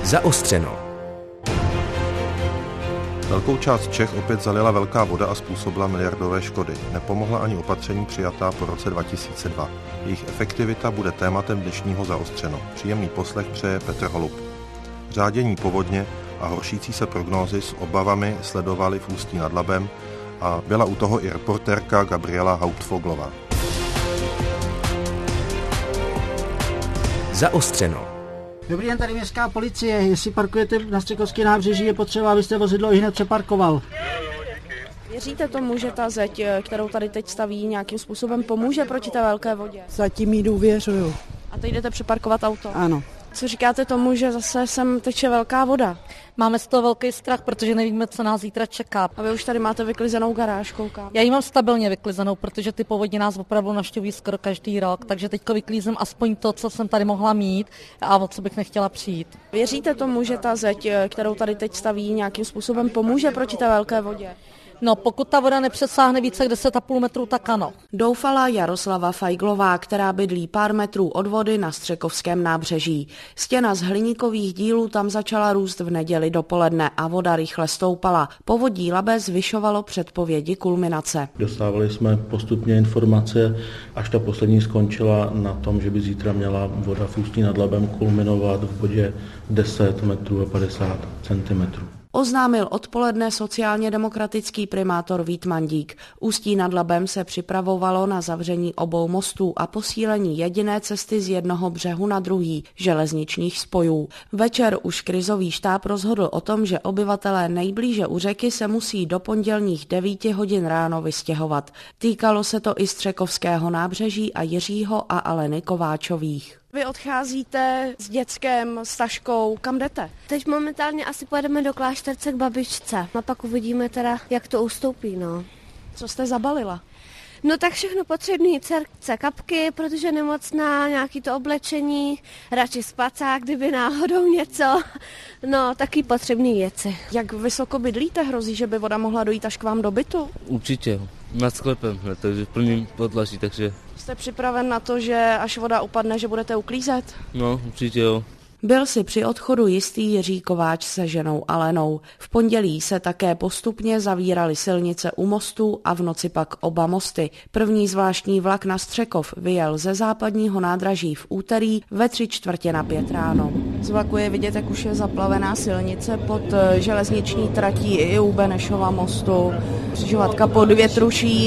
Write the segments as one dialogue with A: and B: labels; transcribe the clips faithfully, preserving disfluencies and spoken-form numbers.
A: Zaostřeno.
B: Velkou část Čech opět zalila velká voda a způsobila miliardové škody. Nepomohla ani opatření přijatá po roce dva tisíce dva. Jejich efektivita bude tématem dnešního Zaostřeno. Příjemný poslech přeje Petr Holub. Řádění povodně a horšící se prognózy s obavami sledovali v Ústí nad Labem a byla u toho i reportérka Gabriela Hauptfoglová.
A: Zaostřeno.
C: Dobrý den, tady městská policie. Jestli parkujete na Střekovské nábřeží, je potřeba, abyste vozidlo i hned přeparkoval.
D: Věříte tomu, že ta zeď, kterou tady teď staví, nějakým způsobem pomůže proti té velké vodě?
E: Zatím jí důvěřuju.
D: A teď jdete přeparkovat auto?
E: Ano.
D: Co říkáte tomu, že zase sem teče velká voda?
F: Máme z toho velký strach, protože nevíme, co nás zítra čeká.
D: A vy už tady máte vyklizenou garáž, koukám.
F: Já ji mám stabilně vyklizenou, protože ty povodně nás opravdu navštěvují skoro každý rok, takže teďko vyklízím aspoň to, co jsem tady mohla mít a o co bych nechtěla přijít.
D: Věříte tomu, že ta zeď, kterou tady teď staví, nějakým způsobem pomůže proti té velké vodě?
F: No, pokud ta voda nepřesáhne více jak deset a půl metru, tak ano.
G: Doufala Jaroslava Fajglová, která bydlí pár metrů od vody na Střekovském nábřeží. Stěna z hliníkových dílů tam začala růst v neděli dopoledne a voda rychle stoupala. Povodí Labe zvyšovalo předpovědi kulminace.
H: Dostávali jsme postupně informace, až ta poslední skončila na tom, že by zítra měla voda v Ústí nad Labem kulminovat v bodě deset metrů a padesát centimetrů.
G: Oznámil odpoledne sociálně demokratický primátor Vít Mandík. Ústí nad Labem se připravovalo na zavření obou mostů a posílení jediné cesty z jednoho břehu na druhý, železničních spojů. Večer už krizový štáb rozhodl o tom, že obyvatelé nejblíže u řeky se musí do pondělních devíti hodin ráno vystěhovat. Týkalo se to i Střekovského nábřeží a Jiřího a Aleny Kováčových.
D: Vy odcházíte s dětskem, s taškou, kam jdete?
I: Teď momentálně asi pojedeme do Klášterce k babičce. A pak uvidíme teda, jak to ustoupí, no.
D: Co jste zabalila?
I: No tak všechno potřebné, dcerce kapky, protože nemocná, nějaký to oblečení, radši spacák, kdyby náhodou něco. No, taky potřebné věci.
D: Jak vysoko bydlíte? Hrozí, že by voda mohla dojít až k vám do bytu?
J: Určitě, nad sklepem, takže v plným podlaží, takže...
D: Jste připraven na to, že až voda upadne, že budete uklízet?
J: No, určitě jo.
G: Byl si při odchodu jistý Jiří Kováč se ženou Alenou. V pondělí se také postupně zavíraly silnice u mostů a v noci pak oba mosty. První zvláštní vlak na Střekov vyjel ze západního nádraží v úterý ve tři čtvrtě na pět ráno.
D: Z vlaku je vidět, jak už je zaplavená silnice pod železniční tratí i u Benešova mostu. Křižovatka pod Větruší.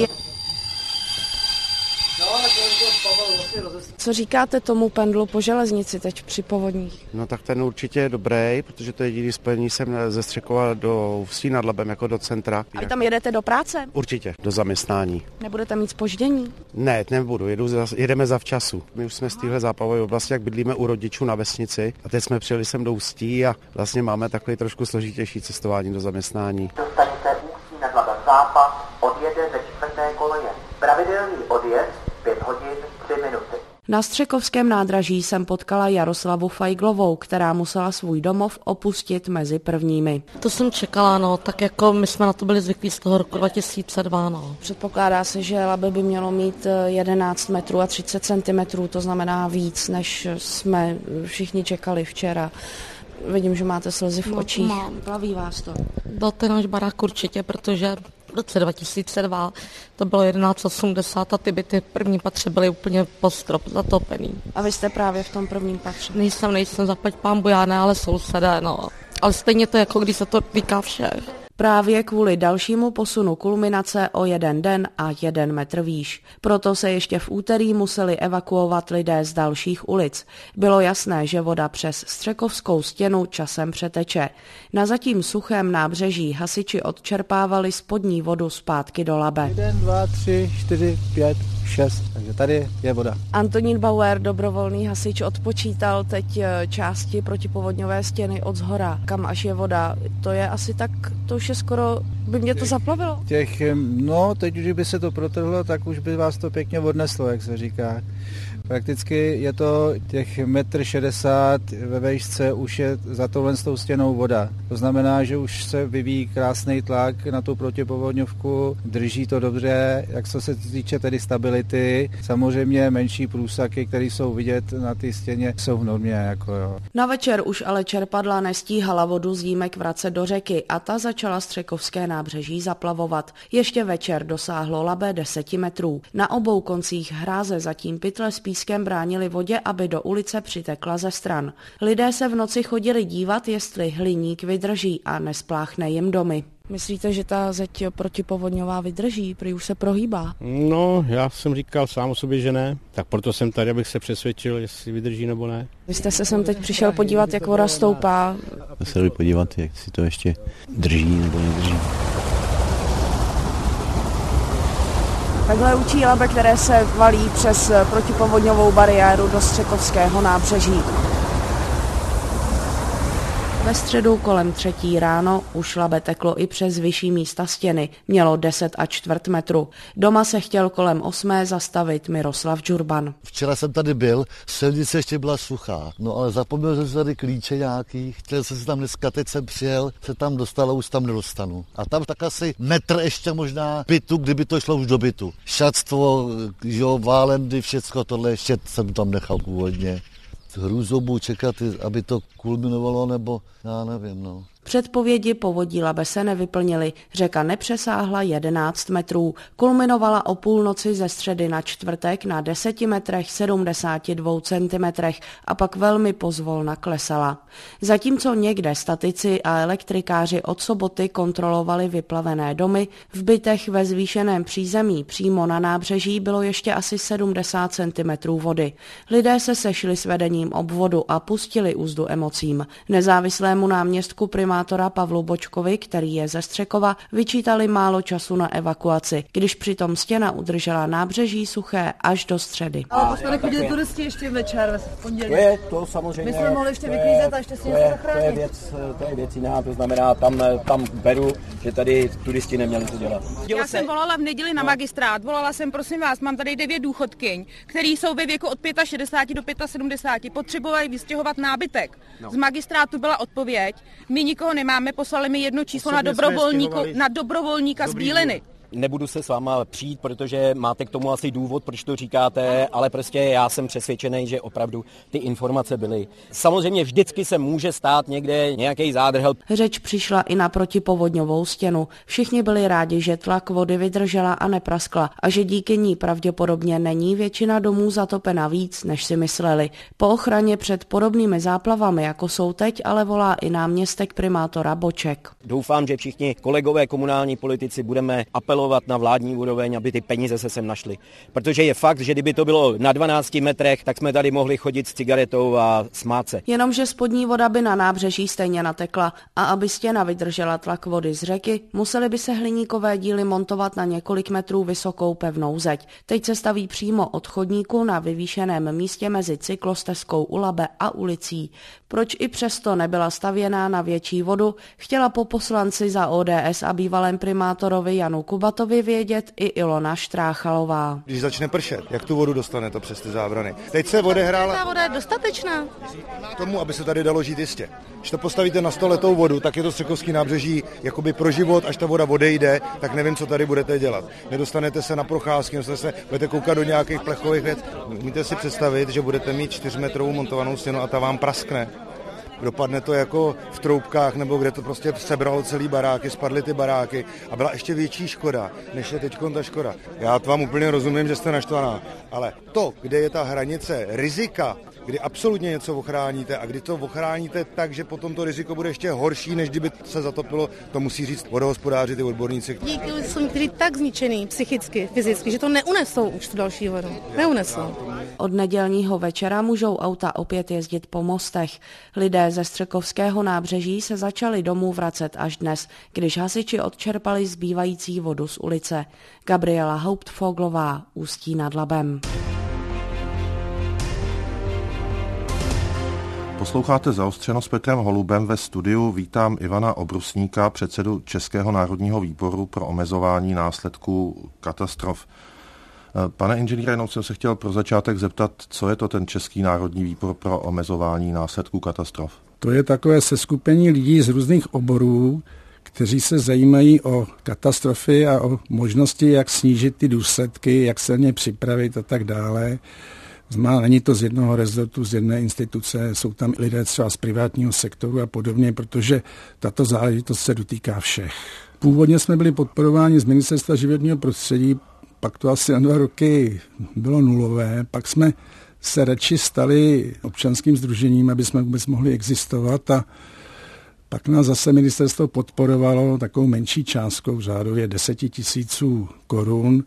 D: Co říkáte tomu pendlu po železnici teď při povodních?
K: No tak ten určitě je dobrý, protože to je jediný spojení sem ze Střekova do Ústí nad Labem jako do centra.
D: A vy tam jedete do práce?
K: Určitě, do zaměstnání.
D: Nebudete mít zpoždění?
K: Ne, nebudu, jedu za, jedeme zavčasu. My už jsme z téhle záplavové oblasti, jak bydlíme u rodičů na vesnici a teď jsme přijeli sem do Ústí a vlastně máme takový trošku složitější cestování do zaměstnání.
L: Do stanice Ústí nad Labem západ odjede ze čtvrté koleje. Pravidelný odjezd pět hodin tři minuty.
G: Na Střekovském nádraží jsem potkala Jaroslavu Fajglovou, která musela svůj domov opustit mezi prvními.
F: To jsem čekala, no, tak jako my jsme na to byli zvyklí z toho roku dva tisíce dva, no.
D: Předpokládá se, že Labe by mělo mít jedenáct metrů a třicet centimetrů, to znamená víc, než jsme všichni čekali včera. Vidím, že máte slzy v očích.
F: No,
D: plaví vás to.
F: Byl ten náš barák určitě, protože v roce dva tisíce dva to bylo jedenáct osmdesát a ty byty v prvním patře byly úplně po strop zatopený.
D: A vy jste právě v tom prvním patře?
F: Nejsem, nejsem, zaplať pánbu, já ne, ale sousedé, no. Ale stejně to jako když se to týká všech.
G: Právě kvůli dalšímu posunu kulminace o jeden den a jeden metr výš. Proto se ještě v úterý museli evakuovat lidé z dalších ulic. Bylo jasné, že voda přes Střekovskou stěnu časem přeteče. Na zatím suchém nábřeží hasiči odčerpávali spodní vodu zpátky do Labe.
C: Jeden, dva, tři, čtyři, pět, šest. Takže tady je voda.
D: Antonín Bauer, dobrovolný hasič, odpočítal teď části protipovodňové stěny od zhora. Kam až je voda? To je asi tak, to už je skoro, by mě to zaplavilo.
C: Těch, no, teď už by se to protrhlo, tak už by vás to pěkně odneslo, jak se říká.
A: Prakticky je to těch metr šedesát ve výšce, už je za tohle s tou stěnou voda. To znamená, že už se vyvíjí krásný tlak na tu protipovodňovku, drží to dobře, jak co se týče tedy stability. Samozřejmě menší průsaky, které jsou vidět na té stěně, jsou v normě. Jako jo.
G: Na večer už ale čerpadla nestíhala vodu z jímek vracet do řeky a ta začala Střekovské nábřeží zaplavovat. Ještě večer dosáhlo Labe deseti metrů. Na obou koncích hráze zatím pytle s pískem bránili vodě, aby do ulice přitekla ze stran. Lidé se v noci chodili dívat, jestli hliník vydrží a nespláchne jim domy.
D: Myslíte, že ta zeď protipovodňová vydrží, prý už se prohýbá?
E: No, já jsem říkal sám o sobě, že ne, tak proto jsem tady, abych se přesvědčil, jestli vydrží nebo ne.
D: Vy jste se sem teď přišel podívat, jak voda stoupá.
M: Já se jdu podívat, jak si to ještě drží nebo nedrží.
G: Takhle učí Labe, které se valí přes protipovodňovou bariéru do Střekovského nábřeží. Ve středu kolem třetí ráno už Labe teklo i přes vyšší místa stěny. Mělo deset a čtvrt metru. Doma se chtěl kolem osmé zastavit Miroslav Džurban.
N: Včera jsem tady byl, silnice ještě byla suchá, no ale zapomněl jsem si tady klíče nějaký, chtěl jsem si tam dneska, teď jsem přijel, se tam dostal a už tam nedostanu. A tam tak asi metr ještě možná bytu, kdyby to šlo už do bytu. Šatstvo, jo, válendy, všecko tohle ještě jsem tam nechal původně. Hrůzou budu čekat, aby to kulminovalo, nebo já nevím, no.
G: Předpovědi povodí Labe se nevyplnily. Řeka nepřesáhla jedenáct metrů. Kulminovala o půlnoci ze středy na čtvrtek na deseti metrech sedmdesáti dvou centimetrech a pak velmi pozvolna klesala. Zatímco někde statici a elektrikáři od soboty kontrolovali vyplavené domy, v bytech ve zvýšeném přízemí přímo na nábřeží bylo ještě asi sedmdesát centimetrů vody. Lidé se sešli s vedením obvodu a pustili úzdu emocím. Nezávislému náměstku primátora Pavlu Bočkovi, který je ze Střekova, vyčítali málo času na evakuaci, když přitom stěna udržela nábřeží suché až do středy.
O: Ale to jsme nechodili turisti ještě večer v pondělí.
P: To je to samozřejmě.
O: My jsme mohli ještě vyklízet a ještě si něco zachránit.
P: To je věc, to je věc jiná, to znamená, tam, tam beru, že tady turisti neměli to dělat.
O: Já jsem volala v neděli na magistrát, volala jsem, prosím vás, mám tady devět důchodkyň, který jsou ve věku od šedesáti pěti do sedmdesáti pěti, potřebovali vystěhovat nábytek. No. Z magistrátu byla odpověď, my nikoho nemáme, poslali mi jedno číslo na dobrovolníku, na dobrovolníka z Bíliny.
P: Nebudu se s váma přijít, protože máte k tomu asi důvod, proč to říkáte, ale prostě já jsem přesvědčený, že opravdu ty informace byly. Samozřejmě vždycky se může stát někde nějaký zádrhel.
G: Řeč přišla i na protipovodňovou stěnu. Všichni byli rádi, že tlak vody vydržela a nepraskla a že díky ní pravděpodobně není většina domů zatopena víc, než si mysleli. Po ochraně před podobnými záplavami, jako jsou teď, ale volá i náměstek primátora Boček.
P: Doufám, že všichni kolegové komunální politici budeme apelovat na vládní úroveň, aby ty peníze se sem našly. Protože je fakt, že kdyby to bylo na dvanácti metrech, tak jsme tady mohli chodit s cigaretou a smát se.
G: Jenomže spodní voda by na nábřeží stejně natekla a aby stěna vydržela tlak vody z řeky, museli by se hliníkové díly montovat na několik metrů vysokou pevnou zeď. Teď se staví přímo od chodníku na vyvýšeném místě mezi cyklostezkou u Labe a ulicí. Proč i přesto nebyla stavěná na větší vodu, chtěla po poslanci za O D S a bývalém primátorovi Janu Kubatovi vědět i Ilona Štráchalová.
Q: Když začne pršet, jak tu vodu dostane to přes ty zábrany? Teď se odehrála...
O: Ta voda je dostatečná.
Q: K tomu, aby se tady dalo žít jistě. Když to postavíte na stoletou vodu, tak je to Střekovský nábřeží jakoby pro život, až ta voda odejde, tak nevím, co tady budete dělat. Nedostanete se na procházky, nedostanete se, budete koukat do nějakých plechových věc. Můžete si představit, že budete mít čtyřmetrovou montovanou stěnu a ta vám praskne. Dopadne to jako v Troubkách, nebo kde to prostě sebralo celý baráky, spadly ty baráky a byla ještě větší škoda, než je teď ta škoda. Já vám úplně rozumím, že jste naštvaná, ale to, kde je ta hranice rizika, kdy absolutně něco ochráníte a kdy to ochráníte tak, že potom to riziko bude ještě horší, než kdyby se zatopilo, to musí říct vodohospodáři, ty odborníci.
O: Díky jsou někteří tak zničený psychicky, fyzicky, že to neunesou už tu další vodu. Neunesou.
G: Od nedělního večera můžou auta opět jezdit po mostech. Lidé ze Střekovského nábřeží se začali domů vracet až dnes, když hasiči odčerpali zbývající vodu z ulice. Gabriela Hauptfoglová, Ústí nad Labem.
B: Posloucháte Zaostřeno s Petrem Holubem. Ve studiu vítám Ivana Obrusníka, předsedu Českého národního výboru pro omezování následků katastrof. Pane inženýre, jenom jsem se chtěl pro začátek zeptat, co je to ten Český národní výbor pro omezování následků katastrof?
R: To je takové seskupení lidí z různých oborů, kteří se zajímají o katastrofy a o možnosti, jak snížit ty důsledky, jak se ně připravit a tak dále. Znamená, není to z jednoho rezortu, z jedné instituce, jsou tam lidé třeba z privátního sektoru a podobně, protože tato záležitost se dotýká všech. Původně jsme byli podporováni z Ministerstva životního prostředí, pak to asi na dva roky bylo nulové, pak jsme se radši stali občanským sdružením, aby jsme vůbec mohli existovat, a pak nás zase ministerstvo podporovalo takovou menší částkou, řádově deseti tisíců korun,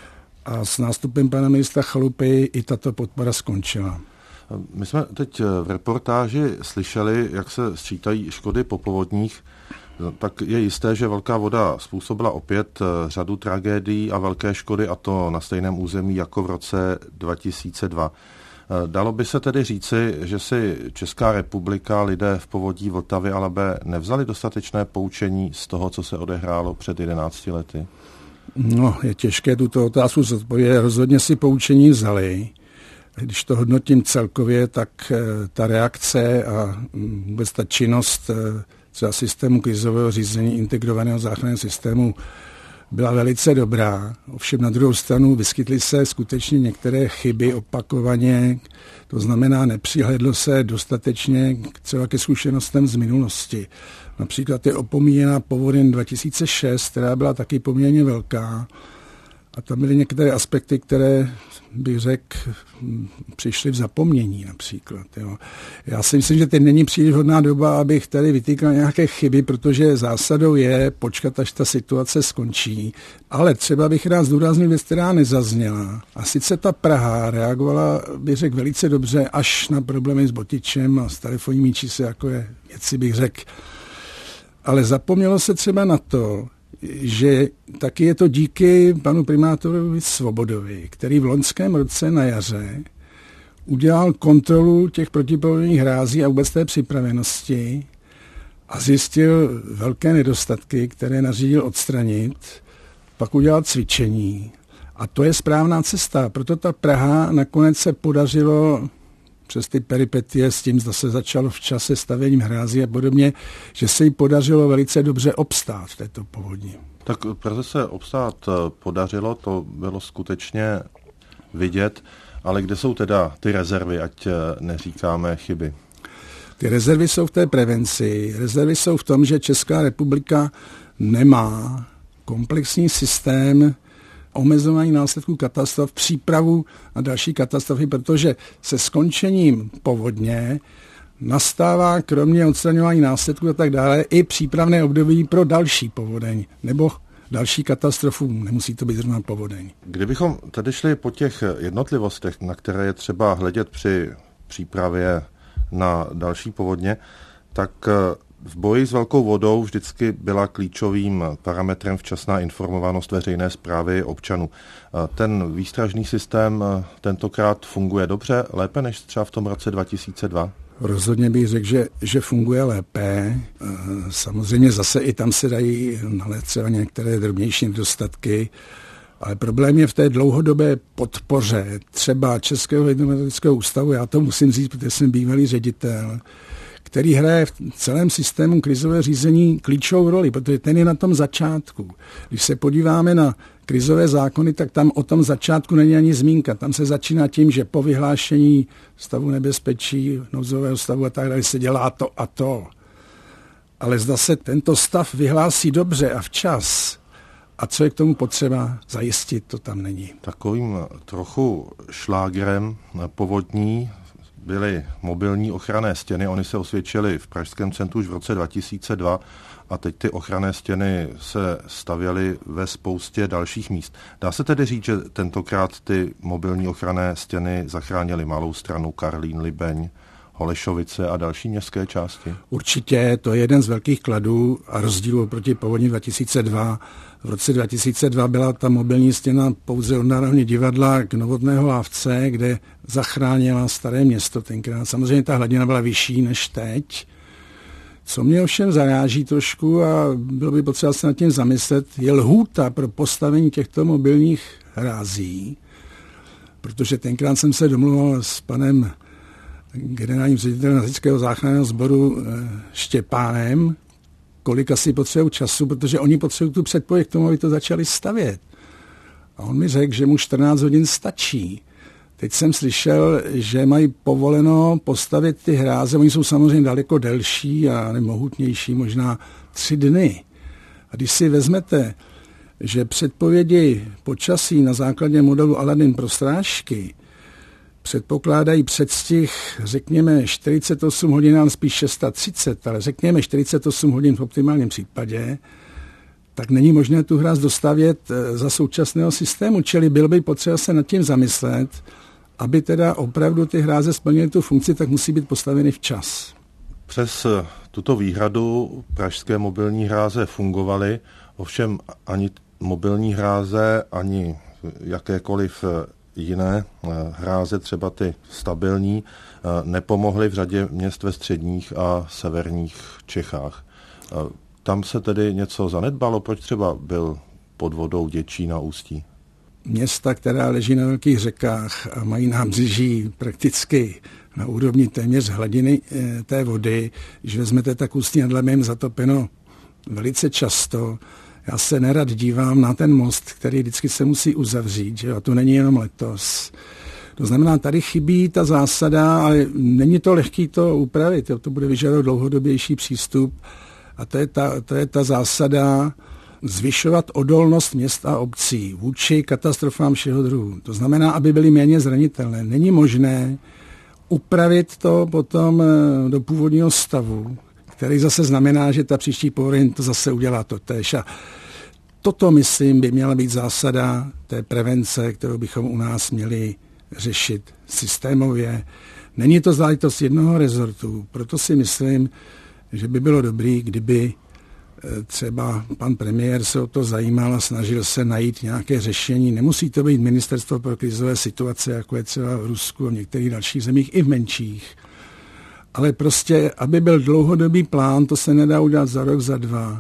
R: a s nástupem pana ministra Chalupy i tato podpora skončila.
B: My jsme teď v reportáži slyšeli, jak se sčítají škody po povodních. Tak je jisté, že velká voda způsobila opět řadu tragédií a velké škody, a to na stejném území jako v roce dva tisíce dva. Dalo by se tedy říci, že si Česká republika, lidé v povodí Vltavy a Labe nevzali dostatečné poučení z toho, co se odehrálo před jedenácti lety?
R: No, je těžké tuto otázku zodpovědět. Rozhodně si poučení vzali. Když to hodnotím celkově, tak ta reakce a vůbec ta činnost třeba systému krizového řízení, integrovaného záchranného systému byla velice dobrá. Ovšem na druhou stranu vyskytly se skutečně některé chyby opakovaně, to znamená, nepřihlédlo se dostatečně třeba ke zkušenostem z minulosti. Například je opomíjená povodeň dva tisíce šest, která byla taky poměrně velká, a tam byly některé aspekty, které, bych řekl, přišly v zapomnění například. Jo. Já si myslím, že teď není příliš hodná doba, abych tady vytýkal nějaké chyby, protože zásadou je počkat, až ta situace skončí. Ale třeba bych rád zdůraznil věc, která nezazněla. A sice ta Praha reagovala, bych řekl, velice dobře až na problémy s botičem a s telefonními čísly, jako je věci, bych řekl. Ale zapomnělo se třeba na to, že taky je to díky panu primátorovi Svobodovi, který v loňském roce na jaře udělal kontrolu těch protipovodňových hrází a vůbec té připravenosti a zjistil velké nedostatky, které nařídil odstranit, pak udělal cvičení. A to je správná cesta, proto ta Praha nakonec se podařilo přes ty peripetie s tím, zase začalo v čase stavěním hrází a podobně, že se jí podařilo velice dobře obstát v této povodni.
B: Tak Praze se obstát podařilo, to bylo skutečně vidět, ale kde jsou teda ty rezervy, ať neříkáme chyby?
R: Ty rezervy jsou v té prevenci. Rezervy jsou v tom, že Česká republika nemá komplexní systém omezování následků katastrof, přípravu na další katastrofy, protože se skončením povodně nastává kromě odstraňování následků a tak dále i přípravné období pro další povodeň nebo další katastrofu, nemusí to být zrovna povodeň.
B: Kdybychom tady šli po těch jednotlivostech, na které je třeba hledět při přípravě na další povodně, tak v boji s velkou vodou vždycky byla klíčovým parametrem včasná informovanost veřejné správy občanů. Ten výstražný systém tentokrát funguje dobře, lépe než třeba v tom roce dva tisíce dva?
R: Rozhodně bych řekl, že, že funguje lépe. Samozřejmě zase i tam se dají nalézt třeba některé drobnější nedostatky, ale problém je v té dlouhodobé podpoře třeba Českého hydrometeorologického ústavu, já to musím říct, protože jsem bývalý ředitel, který hraje v celém systému krizového řízení klíčovou roli, protože ten je na tom začátku. Když se podíváme na krizové zákony, tak tam o tom začátku není ani zmínka. Tam se začíná tím, že po vyhlášení stavu nebezpečí, nouzového stavu a tak dále se dělá to a to. Ale zda se tento stav vyhlásí dobře a včas, a co je k tomu potřeba zajistit, to tam není.
B: Takovým trochu šlágrem povodní byly mobilní ochranné stěny. Ony se osvědčily v Pražském centru už v roce dva tisíce dva a teď ty ochranné stěny se stavěly ve spoustě dalších míst. Dá se tedy říct, že tentokrát ty mobilní ochranné stěny zachránily Malou Stranu, Karlín, Libeň, Holešovice a další městské části?
R: Určitě, to je jeden z velkých kladů a rozdílů proti povodní dva tisíce dva. V roce dva tisíce dva byla ta mobilní stěna pouze od Národního divadla k Novotného Lávce, kde zachránila Staré Město tenkrát. Samozřejmě ta hladina byla vyšší než teď. Co mě ovšem zaráží trošku a bylo by potřeba se nad tím zamyslet, je lhůta pro postavení těchto mobilních hrází protože tenkrát jsem se domluval s panem generálním ředitelem Hasičského záchranného sboru Štěpánem, kolik asi potřebují času, protože oni potřebují tu předpověď k tomu, aby to začali stavět. A on mi řekl, že mu čtrnáct hodin stačí. Teď jsem slyšel, že mají povoleno postavit ty hráze, oni jsou samozřejmě daleko delší a nemohutnější, možná tři dny. A když si vezmete, že předpovědi počasí na základě modelu Aladin pro strážky předpokládají předstih, řekněme, čtyřicet osm hodin, ale spíš třicet šest, ale řekněme čtyřicet osm hodin v optimálním případě, tak není možné tu hráz dostavět za současného systému, čili bylo by potřeba se nad tím zamyslet, aby teda opravdu ty hráze splnily tu funkci, tak musí být postaveny včas.
B: Přes tuto výhradu pražské mobilní hráze fungovaly, ovšem ani mobilní hráze, ani jakékoliv jiné hráze, třeba ty stabilní, nepomohly v řadě měst ve středních a severních Čechách. Tam se tedy něco zanedbalo? Proč třeba byl pod vodou Děčín a Ústí?
R: Města, která leží na velkých řekách a mají nábřeží prakticky na úrovni téměř hladiny té vody, když vezmete, tak Ústí nad Labem zatopeno velice často. Já se nerad dívám na ten most, který vždycky se musí uzavřít, že? A to není jenom letos. To znamená, tady chybí ta zásada, ale není to lehký to upravit, to bude vyžadovat dlouhodobější přístup. A to je ta, to je ta zásada zvyšovat odolnost měst a obcí vůči katastrofám všeho druhu. To znamená, aby byly méně zranitelné. Není možné upravit to potom do původního stavu, který zase znamená, že ta příští povodeň to zase udělá totéž. A toto, myslím, by měla být zásada té prevence, kterou bychom u nás měli řešit systémově. Není to záležitost jednoho rezortu, proto si myslím, že by bylo dobré, kdyby třeba pan premiér se o to zajímal a snažil se najít nějaké řešení. Nemusí to být ministerstvo pro krizové situace, jako je třeba v Rusku a v některých dalších zemích, i v menších. Ale prostě, aby byl dlouhodobý plán, to se nedá udělat za rok, za dva.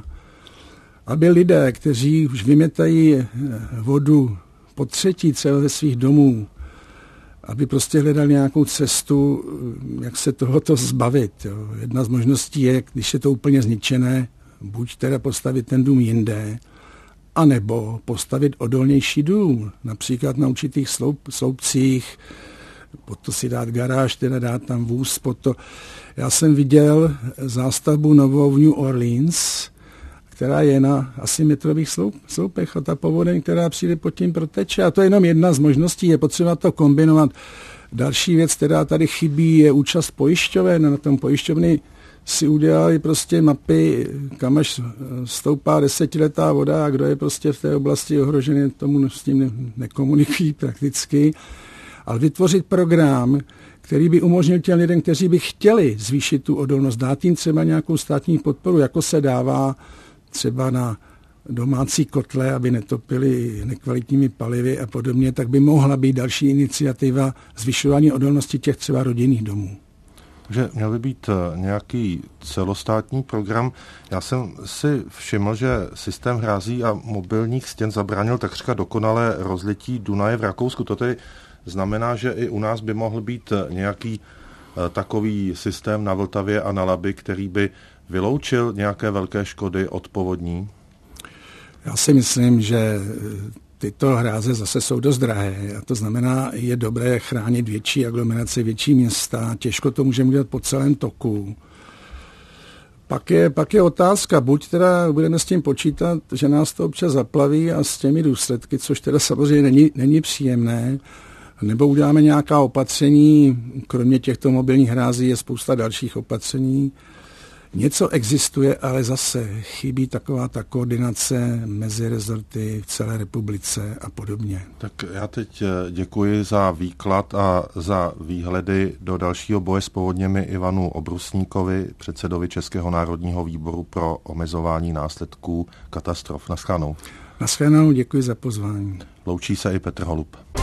R: Aby lidé, kteří už vymětají vodu po třetí třeba ze svých domů, aby prostě hledali nějakou cestu, jak se tohoto zbavit. Jo. Jedna z možností je, když je to úplně zničené, buď teda postavit ten dům jinde, anebo postavit odolnější dům, například na určitých sloup, sloupcích, pod to si dát garáž, teda dát tam vůz, pod to. Já jsem viděl zástavbu novou v New Orleans, která je na asi metrových sloup, sloupech a ta povodeň, která přijde pod tím, proteče. A to je jenom jedna z možností, je potřeba to kombinovat. Další věc, která tady chybí, je účast pojišťoven. Na tom pojišťovny si udělali prostě mapy, kam až stoupá desetiletá voda a kdo je prostě v té oblasti ohrožený, tomu s tím nekomunikují prakticky. Ale vytvořit program, který by umožnil těm lidem, kteří by chtěli zvýšit tu odolnost, dát jim třeba nějakou státní podporu, jako se dává třeba na domácí kotle, aby netopili nekvalitními palivy a podobně, tak by mohla být další iniciativa zvyšování odolnosti těch třeba rodinných domů.
B: Takže měl by být nějaký celostátní program. Já jsem si všiml, že systém hrází a mobilních stěn zabránil takřka dokonalé rozlití Dunaje v Rakousku. To tedy znamená, že i u nás by mohl být nějaký takový systém na Vltavě a na Labi, který by vyloučil nějaké velké škody od povodní?
R: Já si myslím, že tyto hráze zase jsou dost drahé. A to znamená, je dobré chránit větší aglomerace, větší města. Těžko to můžeme udělat po celém toku. Pak je, pak je otázka, buď teda budeme s tím počítat, že nás to občas zaplaví a s těmi důsledky, což teda samozřejmě není, není příjemné, nebo uděláme nějaká opatření, kromě těchto mobilních hrází je spousta dalších opatření. Něco existuje, ale zase chybí taková ta koordinace mezi rezorty v celé republice a podobně.
B: Tak já teď děkuji za výklad a za výhledy do dalšího boje s povodněmi Ivanu Obrusníkovi, předsedovi Českého národního výboru pro omezování následků katastrof. Naschledanou.
R: Naschledanou, děkuji za pozvání.
B: Loučí se i Petr Holub.